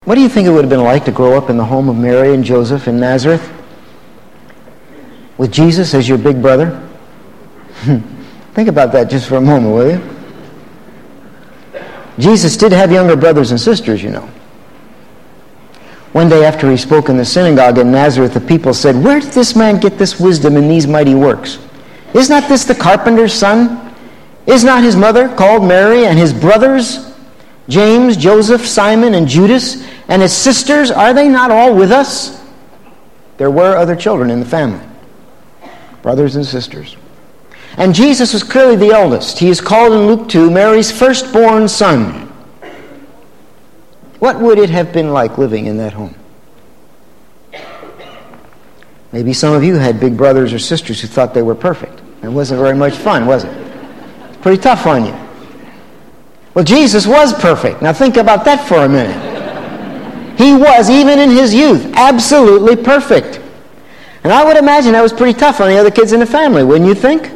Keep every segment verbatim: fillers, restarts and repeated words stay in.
What do you think it would have been like to grow up in the home of Mary and Joseph in Nazareth with Jesus as your big brother? Think about that just for a moment, will you? Jesus did have younger brothers and sisters, you know. One day after he spoke in the synagogue in Nazareth, the people said, "Where did this man get this wisdom and these mighty works? Is not this the carpenter's son? Is not his mother called Mary, and his brothers, James, Joseph, Simon, and Judas, and his sisters, are they not all with us?" There were other children in the family, brothers and sisters. And Jesus was clearly the eldest. He is called in Luke two, Mary's firstborn son. What would it have been like living in that home? Maybe some of you had big brothers or sisters who thought they were perfect. It wasn't very much fun, was it? It's pretty tough on you. Well, Jesus was perfect. Now think about that for a minute. He was, even in his youth, absolutely perfect. And I would imagine that was pretty tough on the other kids in the family, wouldn't you think?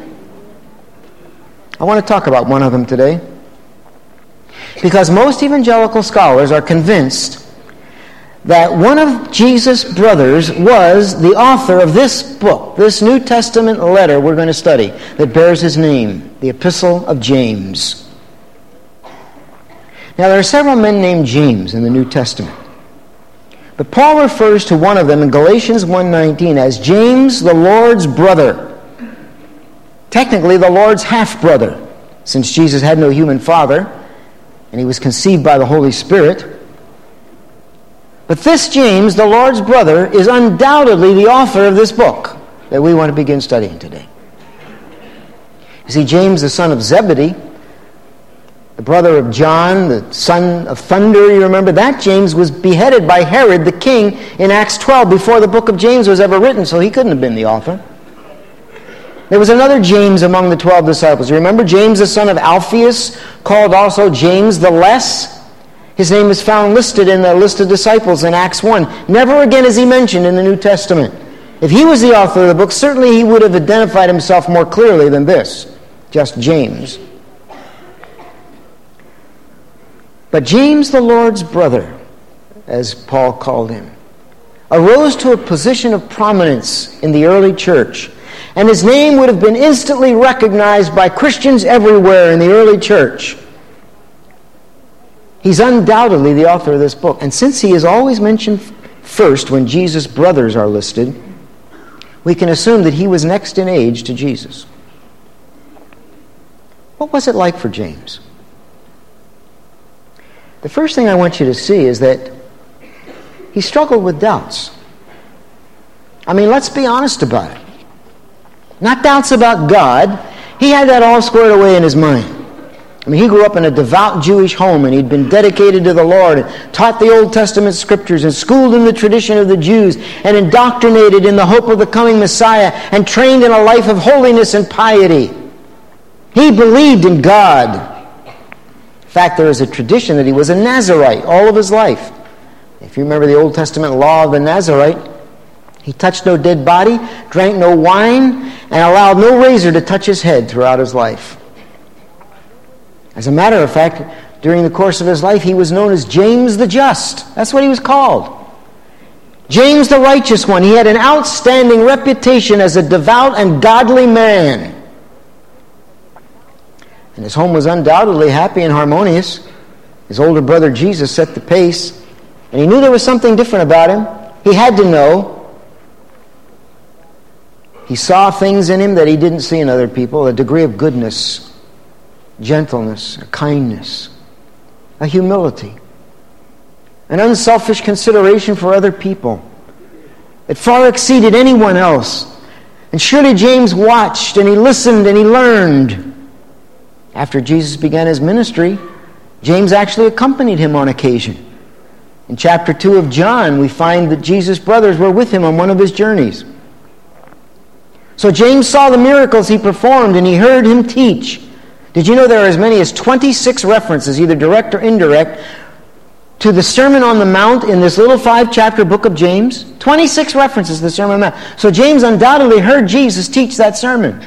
I want to talk about one of them today. Because most evangelical scholars are convinced that one of Jesus' brothers was the author of this book, this New Testament letter we're going to study, that bears his name, the Epistle of James. Now, there are several men named James in the New Testament. But Paul refers to one of them in Galatians one nineteen as James, the Lord's brother. Technically, the Lord's half-brother, since Jesus had no human father, and he was conceived by the Holy Spirit. But this James, the Lord's brother, is undoubtedly the author of this book that we want to begin studying today. You see, James, the son of Zebedee, the brother of John, the son of thunder, you remember that? James was beheaded by Herod the king in Acts twelve before the book of James was ever written, so he couldn't have been the author. There was another James among the twelve disciples. You remember James, the son of Alphaeus, called also James the Less? His name is found listed in the list of disciples in Acts one. Never again is he mentioned in the New Testament. If he was the author of the book, certainly he would have identified himself more clearly than this, just James. But James, the Lord's brother, as Paul called him, arose to a position of prominence in the early church, and his name would have been instantly recognized by Christians everywhere in the early church. He's undoubtedly the author of this book. And since he is always mentioned first when Jesus' brothers are listed, we can assume that he was next in age to Jesus. What was it like for James? The first thing I want you to see is that he struggled with doubts. I mean, let's be honest about it. Not doubts about God. He had that all squared away in his mind. I mean, he grew up in a devout Jewish home, and he'd been dedicated to the Lord, and taught the Old Testament scriptures, and schooled in the tradition of the Jews, and indoctrinated in the hope of the coming Messiah, and trained in a life of holiness and piety. He believed in God. In fact, there is a tradition that he was a Nazirite all of his life. If you remember the Old Testament law of the Nazirite, he touched no dead body, drank no wine, and allowed no razor to touch his head throughout his life. As a matter of fact, during the course of his life, he was known as James the Just. That's what he was called. James the Righteous One. He had an outstanding reputation as a devout and godly man. And his home was undoubtedly happy and harmonious. His older brother Jesus set the pace, and he knew there was something different about him. He had to know. He saw things in him that he didn't see in other people, a degree of goodness, gentleness, a kindness, a humility, an unselfish consideration for other people. It far exceeded anyone else. And surely James watched and he listened and he learned. After Jesus began his ministry, James actually accompanied him on occasion. In chapter two of John, we find that Jesus' brothers were with him on one of his journeys. So James saw the miracles he performed and he heard him teach. Did you know there are as many as twenty-six references, either direct or indirect, to the Sermon on the Mount in this little five-chapter book of James? twenty-six references to the Sermon on the Mount. So James undoubtedly heard Jesus teach that sermon.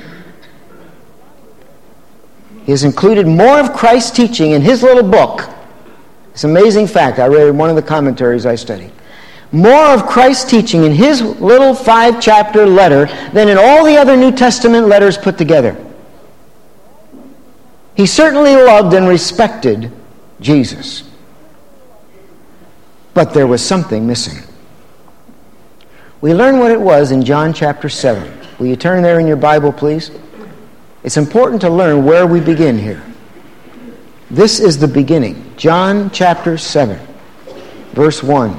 He has included more of Christ's teaching in his little book It's an amazing fact. I read one of the commentaries I studied. More of Christ's teaching in his little five-chapter letter than in all the other New Testament letters put together. He certainly loved and respected Jesus. But there was something missing. We learn what it was in John chapter seven. Will you turn there in your Bible, please? It's important to learn where we begin here. This is the beginning. John chapter seven, verse one.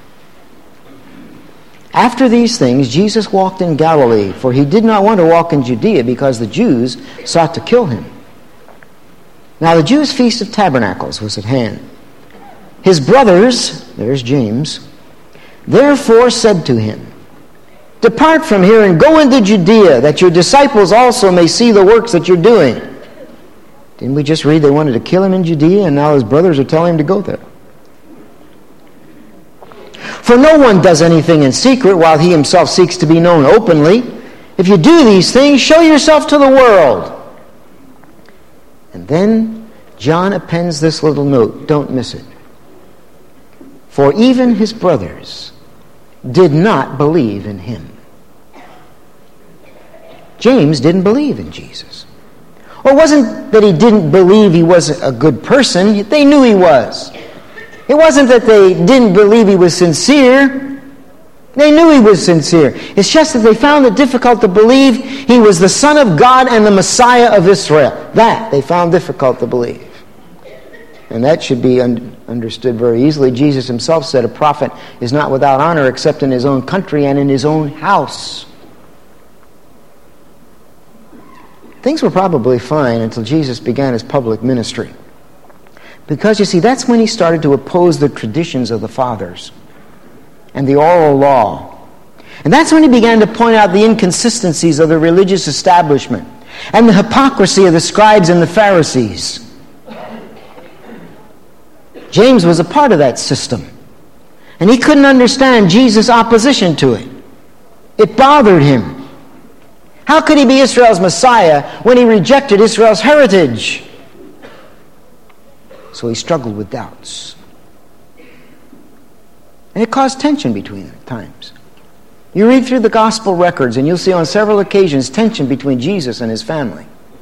After these things, Jesus walked in Galilee, for he did not want to walk in Judea because the Jews sought to kill him. Now the Jews' feast of tabernacles was at hand. His brothers, there's James, therefore said to him, Depart from here and go into Judea, that your disciples also may see the works that you're doing. Didn't we just read they wanted to kill him in Judea, and now his brothers are telling him to go there? For no one does anything in secret while he himself seeks to be known openly. If you do these things, show yourself to the world. And then John appends this little note. Don't miss it. For even his brothers did not believe in him. James didn't believe in Jesus. Well, it wasn't that he didn't believe he was a good person. They knew he was. It wasn't that they didn't believe he was sincere. They knew he was sincere. It's just that they found it difficult to believe he was the Son of God and the Messiah of Israel. That they found difficult to believe. And that should be un- understood very easily. Jesus himself said a prophet is not without honor except in his own country and in his own house. Things were probably fine until Jesus began his public ministry. Because, you see, that's when he started to oppose the traditions of the fathers and the oral law. And that's when he began to point out the inconsistencies of the religious establishment and the hypocrisy of the scribes and the Pharisees. James was a part of that system. And he couldn't understand Jesus' opposition to it. It bothered him. How could he be Israel's Messiah when he rejected Israel's heritage? So he struggled with doubts. And it caused tension between them at times. You read through the gospel records and you'll see on several occasions tension between Jesus and his family.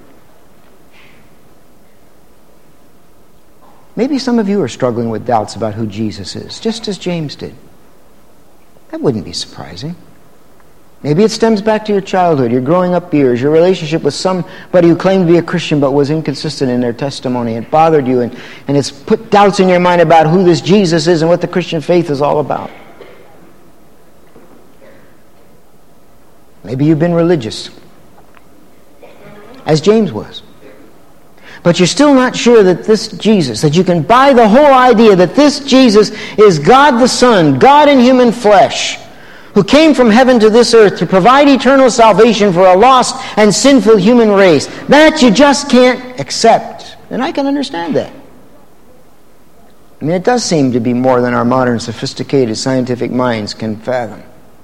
Maybe some of you are struggling with doubts about who Jesus is, just as James did. That wouldn't be surprising. Maybe it stems back to your childhood, your growing up years, your relationship with somebody who claimed to be a Christian but was inconsistent in their testimony. It bothered you, and, and it's put doubts in your mind about who this Jesus is and what the Christian faith is all about. Maybe you've been religious, as James was. But you're still not sure that this Jesus, that you can buy the whole idea that this Jesus is God the Son, God in human flesh, who came from heaven to this earth to provide eternal salvation for a lost and sinful human race. That you just can't accept. And I can understand that. I mean, it does seem to be more than our modern sophisticated scientific minds can fathom.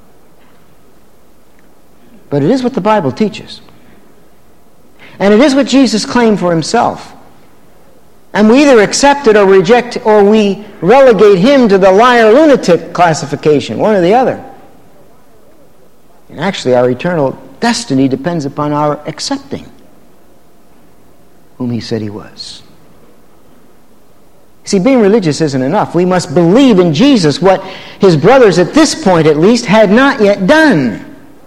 But it is what the Bible teaches. And it is what Jesus claimed for himself. And we either accept it or reject, or we relegate him to the liar lunatic classification, one or the other. And actually, our eternal destiny depends upon our accepting whom he said he was. See, being religious isn't enough. We must believe in Jesus, what his brothers, at this point at least, had not yet done.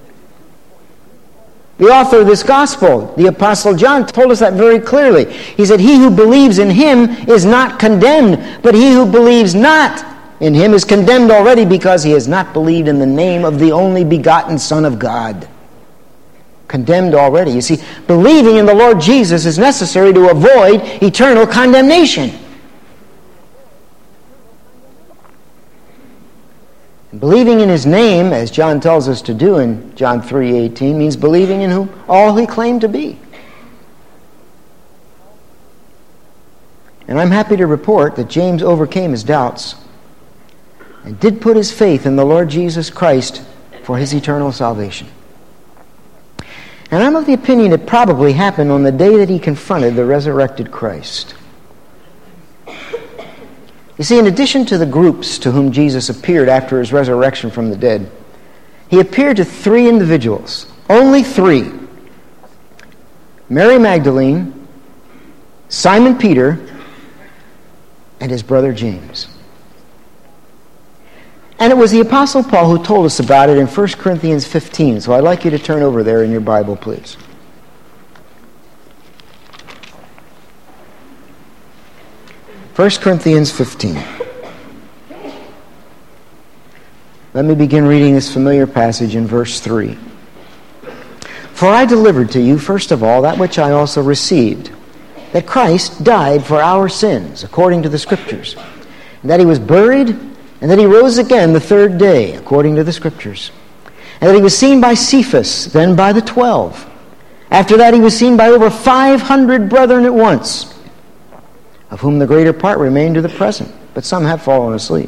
The author of this gospel, the Apostle John, told us that very clearly. He said, he who believes in him is not condemned, but he who believes not in him is condemned already because he has not believed in the name of the only begotten Son of God. Condemned already. You see, believing in the Lord Jesus is necessary to avoid eternal condemnation. Believing in his name, as John tells us to do in John three eighteen, means believing in whom all he claimed to be. And I'm happy to report that James overcame his doubts and did put his faith in the Lord Jesus Christ for his eternal salvation. And I'm of the opinion it probably happened on the day that he confronted the resurrected Christ. You see, in addition to the groups to whom Jesus appeared after his resurrection from the dead, he appeared to three individuals, only three. Mary Magdalene, Simon Peter, and his brother James. And it was the Apostle Paul who told us about it in First Corinthians fifteen. So I'd like you to turn over there in your Bible, please. First Corinthians fifteen. Let me begin reading this familiar passage in verse three. For I delivered to you, first of all, that which I also received, that Christ died for our sins, according to the Scriptures, and that he was buried, and that he rose again the third day, according to the Scriptures, and that he was seen by Cephas, then by the twelve. After that he was seen by over five hundred brethren at once, of whom the greater part remain to the present, but some have fallen asleep.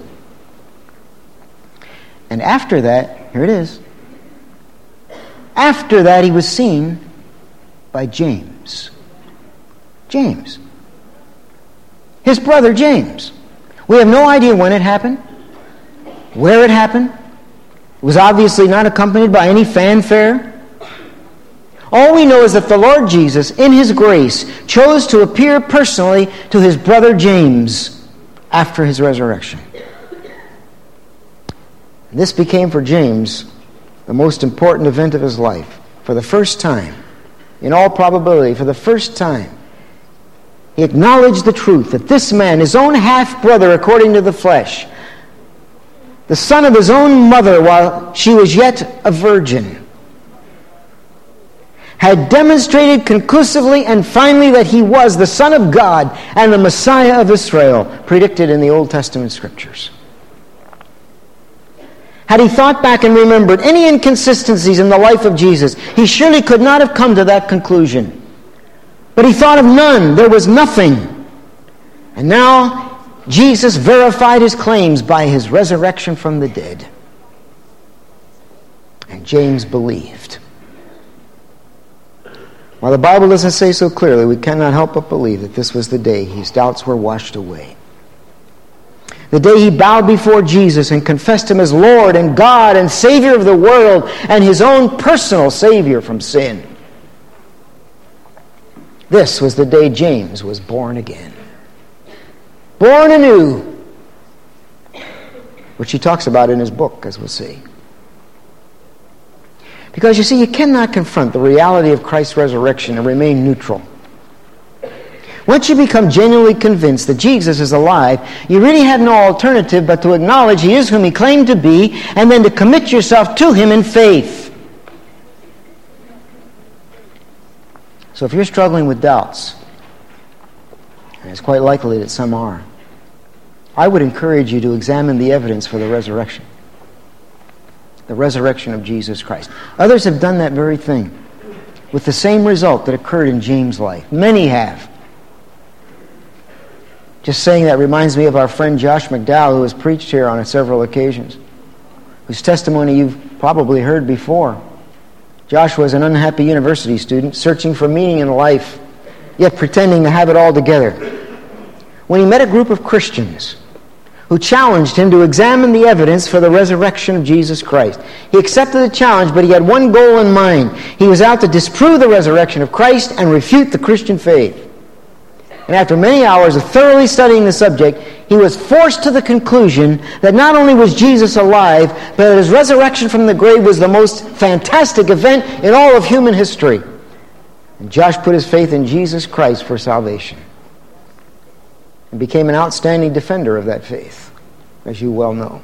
And after that, here it is, after that he was seen by James. James. His brother James. We have no idea when it happened, where it happened. It was obviously not accompanied by any fanfare. All we know is that the Lord Jesus, in his grace, chose to appear personally to his brother James after his resurrection. And this became for James the most important event of his life. For the first time, in all probability, for the first time, he acknowledged the truth that this man, his own half-brother according to the flesh, the son of his own mother while she was yet a virgin, had demonstrated conclusively and finally that he was the Son of God and the Messiah of Israel, predicted in the Old Testament Scriptures. Had he thought back and remembered any inconsistencies in the life of Jesus, he surely could not have come to that conclusion. But he thought of none. There was nothing. And now Jesus verified his claims by his resurrection from the dead. And James believed. While the Bible doesn't say so clearly, we cannot help but believe that this was the day his doubts were washed away. The day he bowed before Jesus and confessed him as Lord and God and Savior of the world and his own personal Savior from sin. This was the day James was born again. Born anew, which he talks about in his book, as we'll see. Because you see, you cannot confront the reality of Christ's resurrection and remain neutral. Once you become genuinely convinced that Jesus is alive, you really have no alternative but to acknowledge he is whom he claimed to be, and then to commit yourself to him in faith. So if you're struggling with doubts, and it's quite likely that some are, I would encourage you to examine the evidence for the resurrection. The resurrection of Jesus Christ. Others have done that very thing with the same result that occurred in James' life. Many have. Just saying that reminds me of our friend Josh McDowell, who has preached here on several occasions, whose testimony you've probably heard before. Josh was an unhappy university student searching for meaning in life, yet pretending to have it all together. When he met a group of Christians who challenged him to examine the evidence for the resurrection of Jesus Christ, he accepted the challenge, but he had one goal in mind. He was out to disprove the resurrection of Christ and refute the Christian faith. And after many hours of thoroughly studying the subject, he was forced to the conclusion that not only was Jesus alive, but that his resurrection from the grave was the most fantastic event in all of human history. And Josh put his faith in Jesus Christ for salvation and became an outstanding defender of that faith, as you well know.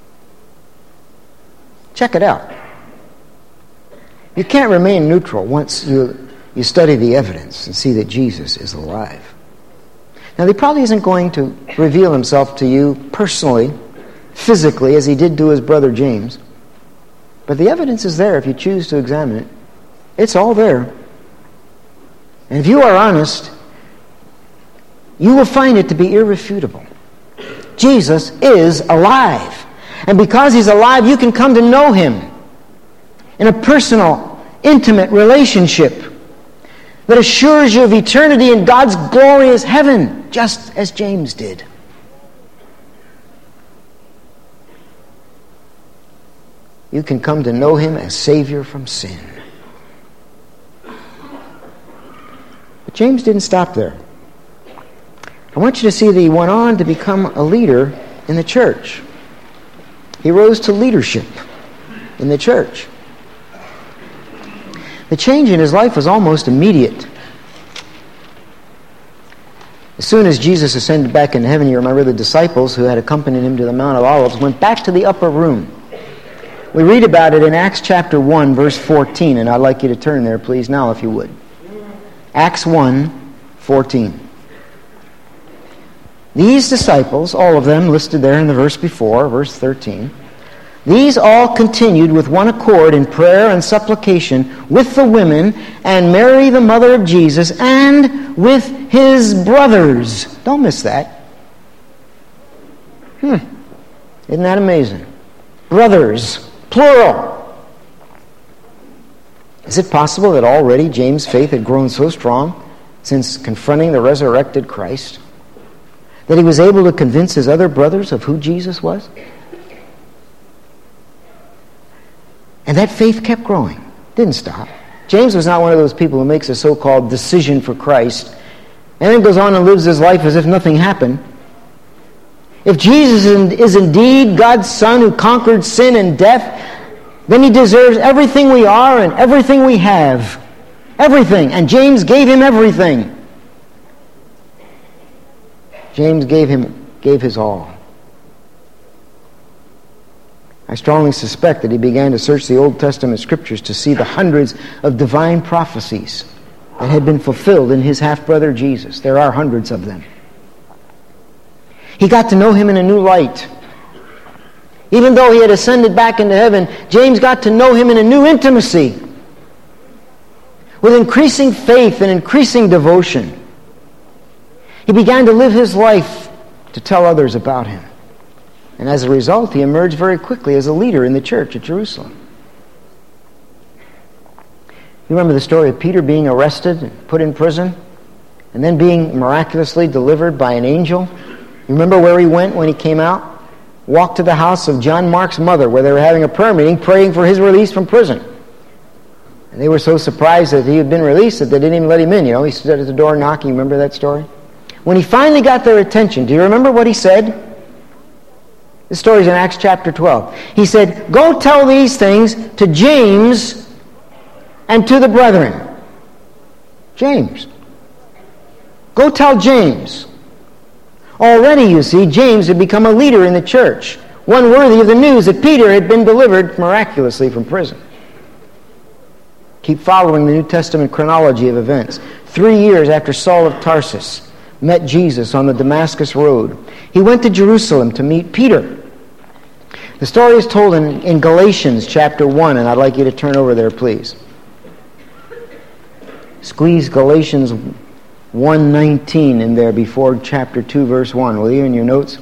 Check it out. You can't remain neutral once you, you study the evidence and see that Jesus is alive. Now, he probably isn't going to reveal himself to you personally, physically, as he did to his brother James. But the evidence is there if you choose to examine it. It's all there. And if you are honest, you will find it to be irrefutable. Jesus is alive. And because he's alive, you can come to know him in a personal, intimate relationship that assures you of eternity in God's glorious heaven, just as James did. you can come to know him as Savior from sin. But James didn't stop there. I want you to see that he went on to become a leader in the church. He rose to leadership in the church. The change in his life was almost immediate. As soon as Jesus ascended back into heaven, you remember the disciples who had accompanied him to the Mount of Olives went back to the upper room. We read about it in Acts chapter one, verse fourteen, and I'd like you to turn there, please, now, if you would. Acts one, fourteen. These disciples, all of them listed there in the verse before, verse thirteen, these all continued with one accord in prayer and supplication with the women and Mary, the mother of Jesus, and with his brothers. Don't miss that. Hmm. Isn't that amazing? Brothers, plural. Is it possible that already James' faith had grown so strong since confronting the resurrected Christ that he was able to convince his other brothers of who Jesus was? And that faith kept growing. Didn't stop. James was not one of those people who makes a so-called decision for Christ and then goes on and lives his life as if nothing happened. If Jesus is indeed God's Son who conquered sin and death, then he deserves everything we are and everything we have. Everything. And James gave him everything. James gave him gave his all. I strongly suspect that he began to search the Old Testament scriptures to see the hundreds of divine prophecies that had been fulfilled in his half-brother Jesus. There are hundreds of them. He got to know him in a new light. Even though he had ascended back into heaven, James got to know him in a new intimacy, with increasing faith and increasing devotion. He began to live his life to tell others about him. And as a result, he emerged very quickly as a leader in the church at Jerusalem. You remember the story of Peter being arrested and put in prison, and then being miraculously delivered by an angel? You remember where he went when he came out? Walked to the house of John Mark's mother, where they were having a prayer meeting, praying for his release from prison. And they were so surprised that he had been released that they didn't even let him in. You know, he stood at the door knocking. You remember that story? When he finally got their attention, do you remember what he said? The story's in Acts chapter twelve. He said, "Go tell these things to James and to the brethren." James. Go tell James. Already, you see, James had become a leader in the church, one worthy of the news that Peter had been delivered miraculously from prison. Keep following the New Testament chronology of events. Three years after Saul of Tarsus met Jesus on the Damascus road, he went to Jerusalem to meet Peter. The story is told in, in Galatians chapter one, and I'd like you to turn over there, please. Squeeze Galatians one nineteen in there before chapter two, verse one, will you, in your notes?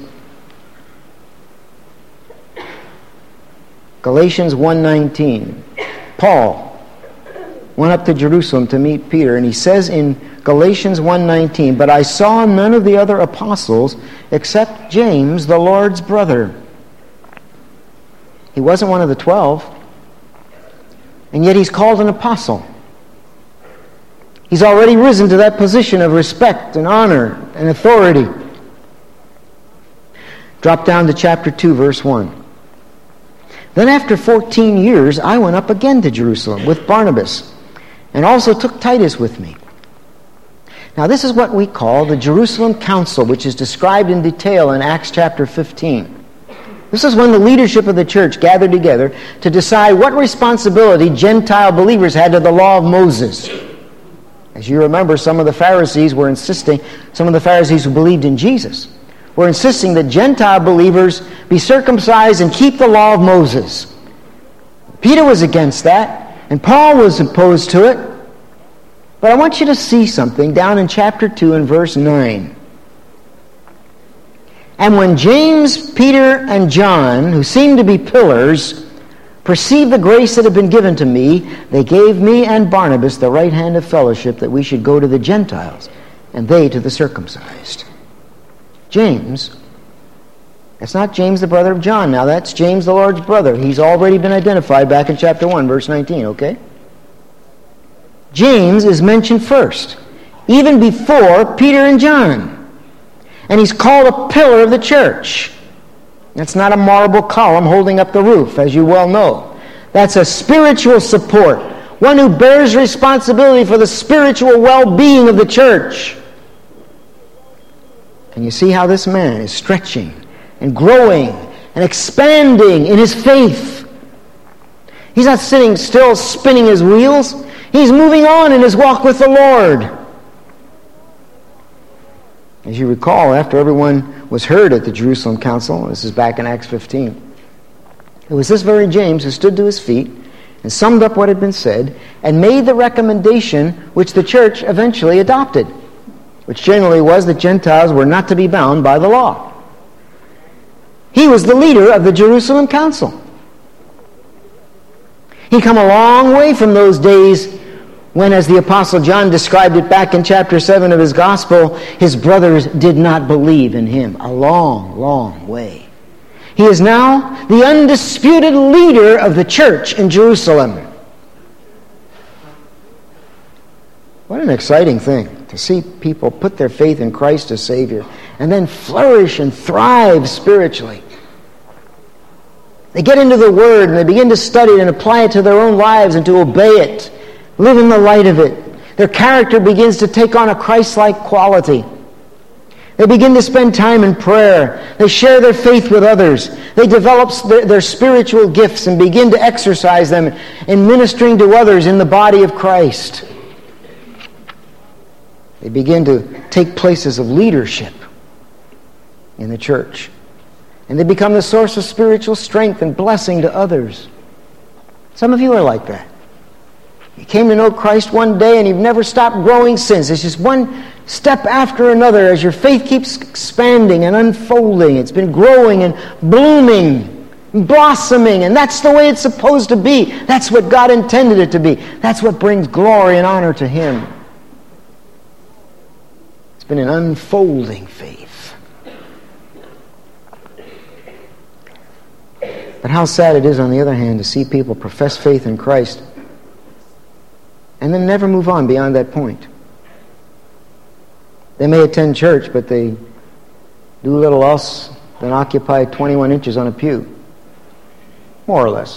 Galatians one nineteen. Paul went up to Jerusalem to meet Peter, and he says in Galatians one nineteen, "But I saw none of the other apostles except James, the Lord's brother." He wasn't one of the twelve, and yet he's called an apostle. He's already risen to that position of respect and honor and authority. Drop down to chapter two, verse one. "Then after fourteen years, I went up again to Jerusalem with Barnabas, and also took Titus with me." Now this is what we call the Jerusalem Council, which is described in detail in Acts chapter fifteen. This is when the leadership of the church gathered together to decide what responsibility Gentile believers had to the law of Moses. As you remember, some of the Pharisees were insisting, some of the Pharisees who believed in Jesus, were insisting that Gentile believers be circumcised and keep the law of Moses. Peter was against that, and Paul was opposed to it. But I want you to see something down in chapter two and verse nine. "And when James, Peter, and John, who seemed to be pillars, perceived the grace that had been given to me, they gave me and Barnabas the right hand of fellowship, that we should go to the Gentiles, and they to the circumcised." James That's not James, the brother of John. Now, that's James, the Lord's brother. He's already been identified back in chapter one, verse nineteen, okay? James is mentioned first, even before Peter and John. And he's called a pillar of the church. That's not a marble column holding up the roof, as you well know. That's a spiritual support, one who bears responsibility for the spiritual well-being of the church. And you see how this man is stretching and growing and expanding in his faith. He's not sitting still spinning his wheels. He's moving on in his walk with the Lord. As you recall, after everyone was heard at the Jerusalem Council, this is back in Acts fifteen, it was this very James who stood to his feet and summed up what had been said and made the recommendation which the church eventually adopted, which generally was that Gentiles were not to be bound by the law. He was the leader of the Jerusalem Council. He'd come a long way from those days when, as the Apostle John described it back in chapter seven of his Gospel, his brothers did not believe in him. A long, long way. He is now the undisputed leader of the church in Jerusalem. What an exciting thing to see people put their faith in Christ as Savior and then flourish and thrive spiritually. They get into the Word and they begin to study it and apply it to their own lives and to obey it, live in the light of it. Their character begins to take on a Christ-like quality. They begin to spend time in prayer. They share their faith with others. They develop their, their spiritual gifts and begin to exercise them in ministering to others in the body of Christ. They begin to take places of leadership in the church. And they become the source of spiritual strength and blessing to others. Some of you are like that. You came to know Christ one day and you've never stopped growing since. It's just one step after another as your faith keeps expanding and unfolding. It's been growing and blooming, and blossoming, and that's the way it's supposed to be. That's what God intended it to be. That's what brings glory and honor to Him. It's been an unfolding faith. But how sad it is, on the other hand, to see people profess faith in Christ and then never move on beyond that point. They may attend church, but they do little else than occupy twenty-one inches on a pew. More or less.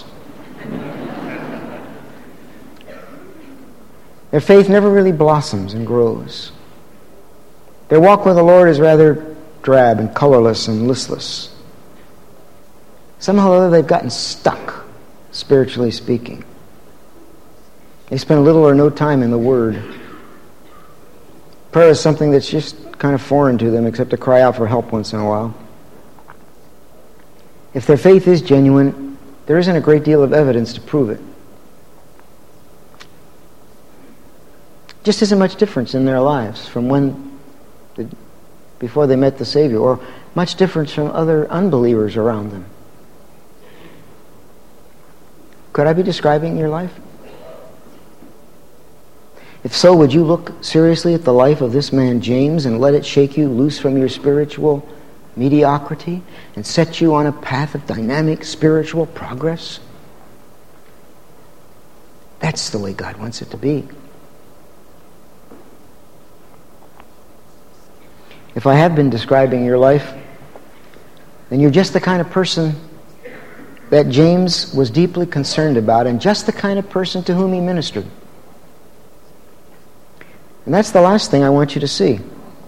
Their faith never really blossoms and grows. Their walk with the Lord is rather drab and colorless and listless. Somehow or other they've gotten stuck, spiritually speaking. They spend little or no time in the Word. Prayer is something that's just kind of foreign to them, except to cry out for help once in a while. If their faith is genuine, there isn't a great deal of evidence to prove it. Just isn't much difference in their lives from when, the, before they met the Savior, or much difference from other unbelievers around them. Could I be describing your life? If so, would you look seriously at the life of this man James and let it shake you loose from your spiritual mediocrity and set you on a path of dynamic spiritual progress? That's the way God wants it to be. If I have been describing your life, then you're just the kind of person that James was deeply concerned about and just the kind of person to whom he ministered. And that's the last thing I want you to see.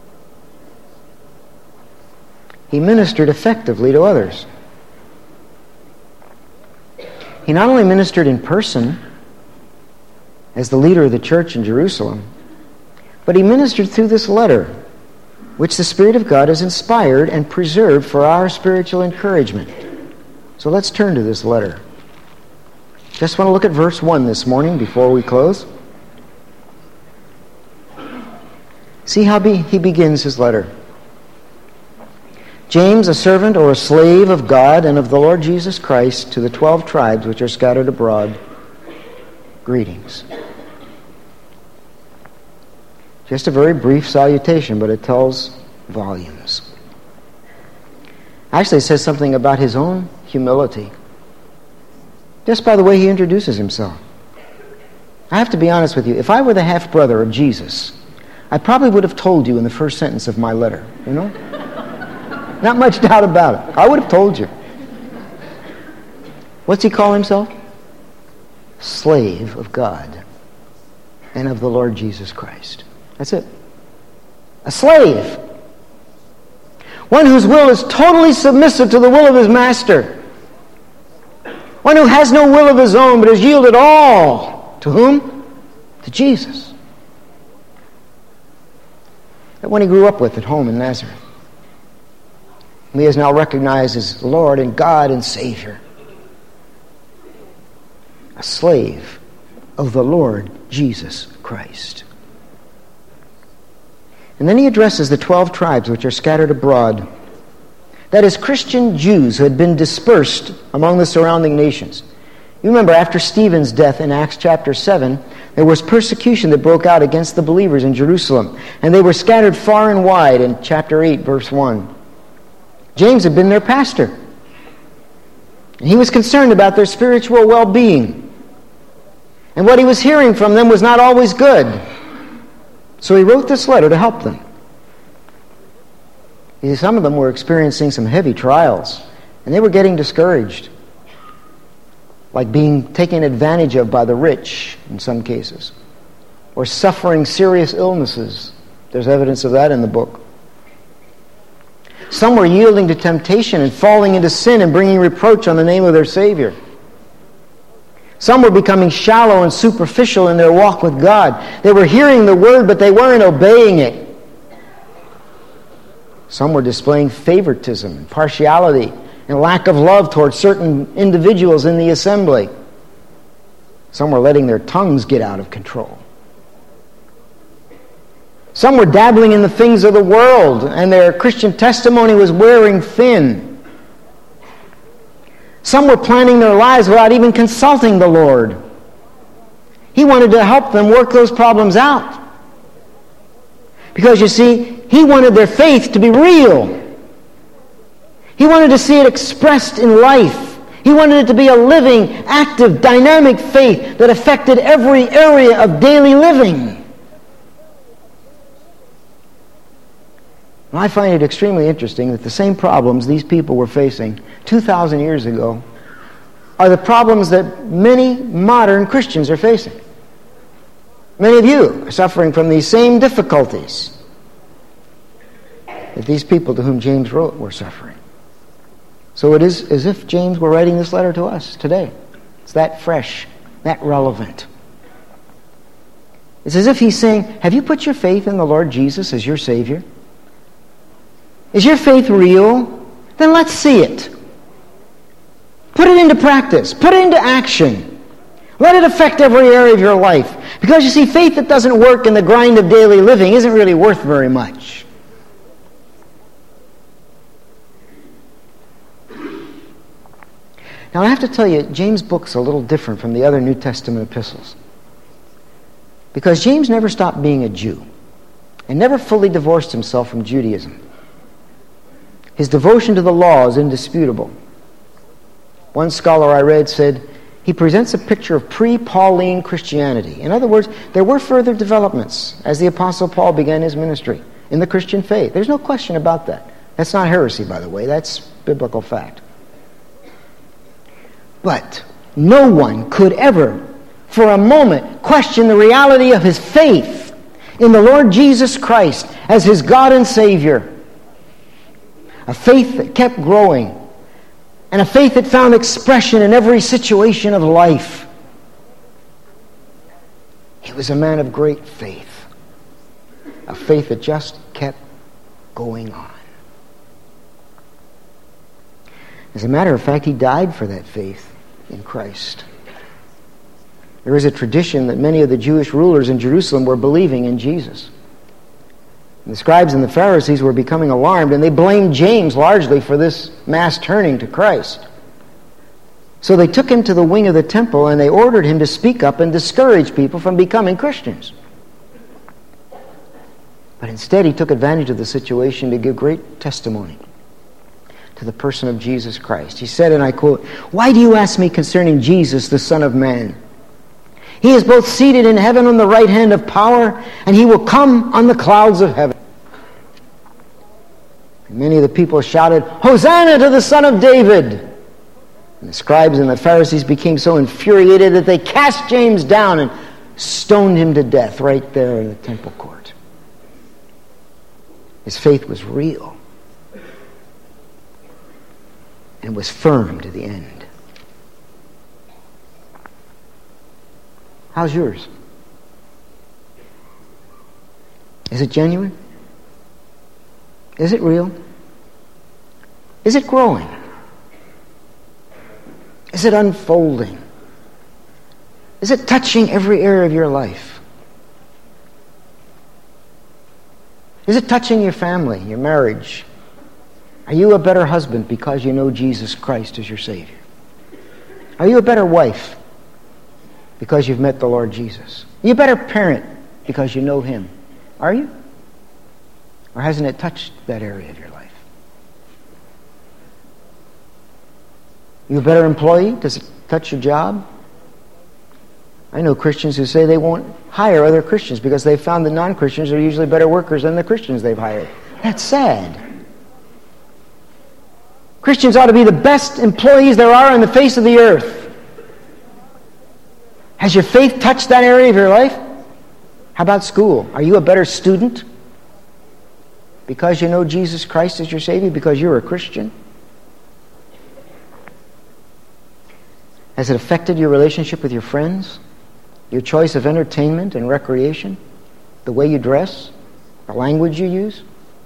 He ministered effectively to others. He not only ministered in person as the leader of the church in Jerusalem, but he ministered through this letter, which the Spirit of God has inspired and preserved for our spiritual encouragement. So let's turn to this letter. Just want to look at verse one this morning before we close. See how he begins his letter. James, a servant or a slave of God and of the Lord Jesus Christ, to the twelve tribes which are scattered abroad, greetings. Just a very brief salutation, but it tells volumes. Actually, it says something about his own humility, just by the way he introduces himself. I have to be honest with you. If I were the half-brother of Jesus, I probably would have told you in the first sentence of my letter, you know? Not much doubt about it. I would have told you. What's he call himself? Slave of God and of the Lord Jesus Christ. That's it. A slave. One whose will is totally submissive to the will of his master. One who has no will of his own, but has yielded all. To whom? To Jesus. That one he grew up with at home in Nazareth. He is now recognized as Lord and God and Savior. A slave of the Lord Jesus Christ. And then he addresses the twelve tribes which are scattered abroad. That is, Christian Jews who had been dispersed among the surrounding nations. You remember, after Stephen's death in Acts chapter seven, there was persecution that broke out against the believers in Jerusalem. And they were scattered far and wide in chapter eight, verse one. James had been their pastor. And he was concerned about their spiritual well-being. And what he was hearing from them was not always good. So he wrote this letter to help them. You see, some of them were experiencing some heavy trials, and they were getting discouraged, like being taken advantage of by the rich in some cases, or suffering serious illnesses. There's evidence of that in the book. Some were yielding to temptation and falling into sin and bringing reproach on the name of their Savior. Some were becoming shallow and superficial in their walk with God. They were hearing the word, but they weren't obeying it. Some were displaying favoritism and partiality and lack of love towards certain individuals in the assembly. Some were letting their tongues get out of control. Some were dabbling in the things of the world, and their Christian testimony was wearing thin. Some were planning their lives without even consulting the Lord. He wanted to help them work those problems out. Because, you see, he wanted their faith to be real. He wanted to see it expressed in life. He wanted it to be a living, active, dynamic faith that affected every area of daily living. And I find it extremely interesting that the same problems these people were facing two thousand years ago are the problems that many modern Christians are facing. Many of you are suffering from these same difficulties that these people to whom James wrote were suffering. So it is as if James were writing this letter to us today. It's that fresh, that relevant. It's as if he's saying, have you put your faith in the Lord Jesus as your Savior? Is your faith real? Then let's see it. Put it into practice. Put it into action. Let it affect every area of your life. Because you see, faith that doesn't work in the grind of daily living isn't really worth very much. Now I have to tell you, James' book's a little different from the other New Testament epistles. Because James never stopped being a Jew and never fully divorced himself from Judaism. His devotion to the law is indisputable. One scholar I read said, he presents a picture of pre-Pauline Christianity. In other words, there were further developments as the Apostle Paul began his ministry in the Christian faith. There's no question about that. That's not heresy, by the way. That's biblical fact. But no one could ever, for a moment, question the reality of his faith in the Lord Jesus Christ as his God and Savior. A faith that kept growing, and a faith that found expression in every situation of life. He was a man of great faith, a faith that just kept going on. As a matter of fact, he died for that faith in Christ. There is a tradition that many of the Jewish rulers in Jerusalem were believing in Jesus. The scribes and the Pharisees were becoming alarmed, and they blamed James largely for this mass turning to Christ. So they took him to the wing of the temple, and they ordered him to speak up and discourage people from becoming Christians. But instead, he took advantage of the situation to give great testimony, to the person of Jesus Christ. He said, and I quote, "Why do you ask me concerning Jesus, the Son of Man? He is both seated in heaven on the right hand of power, and he will come on the clouds of heaven." And many of the people shouted, "Hosanna to the Son of David!" And the scribes and the Pharisees became so infuriated that they cast James down and stoned him to death right there in the temple court. His faith was real and was firm to the end. How's yours? Is it genuine? Is it real? Is it growing? Is it unfolding? Is it touching every area of your life? Is it touching your family, your marriage? Are you a better husband because you know Jesus Christ as your Savior? Are you a better wife because you've met the Lord Jesus? Are you a better parent because you know Him? Are you? Or hasn't it touched that area of your life? You a better employee? Does it touch your job? I know Christians who say they won't hire other Christians because they've found the non-Christians are usually better workers than the Christians they've hired. That's sad. Christians ought to be the best employees there are on the face of the earth. Has your faith touched that area of your life? How about school? Are you a better student because you know Jesus Christ as your Savior, because you're a Christian? Has it affected your relationship with your friends? Your choice of entertainment and recreation? The way you dress? The language you use?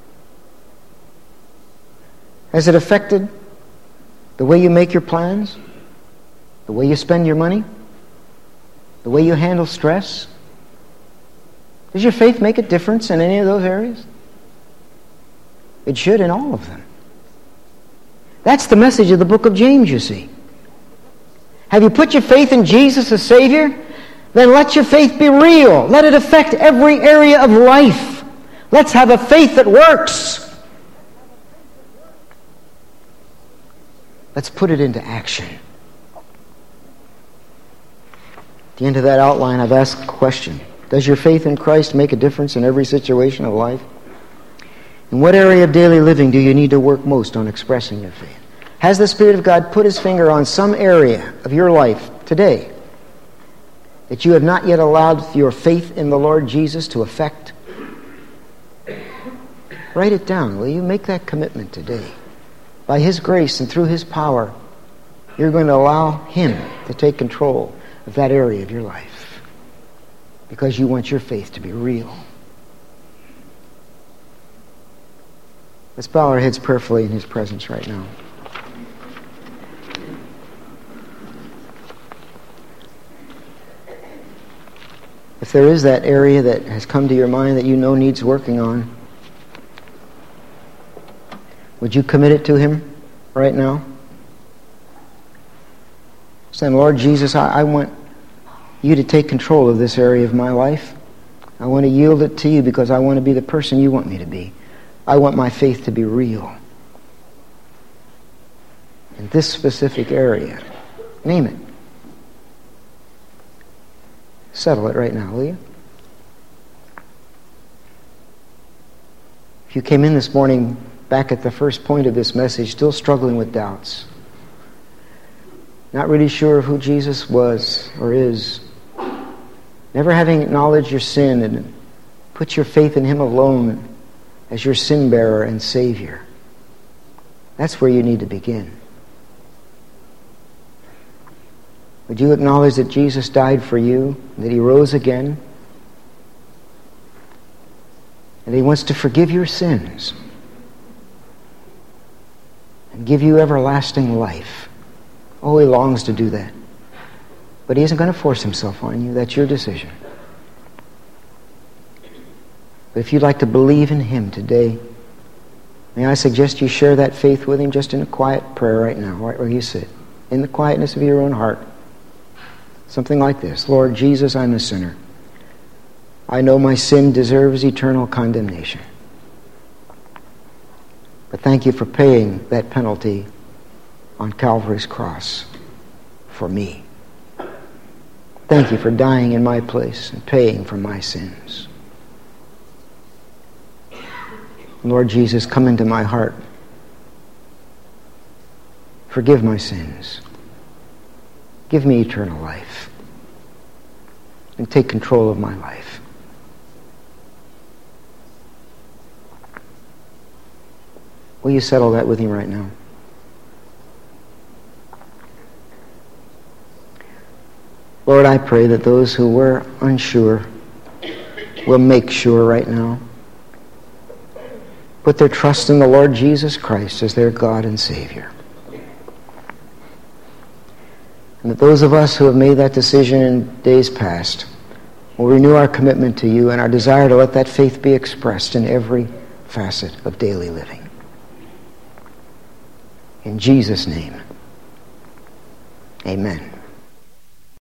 Has it affected the way you make your plans? The way you spend your money? The way you handle stress? Does your faith make a difference in any of those areas? It should in all of them. That's the message of the book of James, you see. Have you put your faith in Jesus as Savior? Then let your faith be real. Let it affect every area of life. Let's have a faith that works. Let's put it into action. At the end of that outline, I've asked a question. Does your faith in Christ make a difference in every situation of life? In what area of daily living do you need to work most on expressing your faith? Has the Spirit of God put His finger on some area of your life today that you have not yet allowed your faith in the Lord Jesus to affect? Write it down, will you? Make that commitment today. By His grace and through His power, you're going to allow Him to take control of that area of your life because you want your faith to be real. Let's bow our heads prayerfully in His presence right now. If there is that area that has come to your mind that you know needs working on, would you commit it to Him right now? Saying, Lord Jesus, I, I want you to take control of this area of my life. I want to yield it to you because I want to be the person you want me to be. I want my faith to be real. In this specific area. Name it. Settle it right now, will you? If you came in this morning back at the first point of this message, still struggling with doubts, not really sure of who Jesus was or is, never having acknowledged your sin and put your faith in Him alone as your sin bearer and Savior, that's where you need to begin. Would you acknowledge that Jesus died for you, that He rose again, and He wants to forgive your sins and give you everlasting life? Oh, He longs to do that. But He isn't going to force Himself on you. That's your decision. But if you'd like to believe in Him today, may I suggest you share that faith with Him just in a quiet prayer right now, right where you sit, in the quietness of your own heart. Something like this. Lord Jesus, I'm a sinner. I know my sin deserves eternal condemnation. But thank you for paying that penalty on Calvary's cross for me. Thank you for dying in my place and paying for my sins. Lord Jesus, come into my heart. Forgive my sins. Give me eternal life. And take control of my life. Will you settle that with him right now? Lord, I pray that those who were unsure will make sure right now. Put their trust in the Lord Jesus Christ as their God and Savior. And that those of us who have made that decision in days past will renew our commitment to you and our desire to let that faith be expressed in every facet of daily living. In Jesus' name, amen.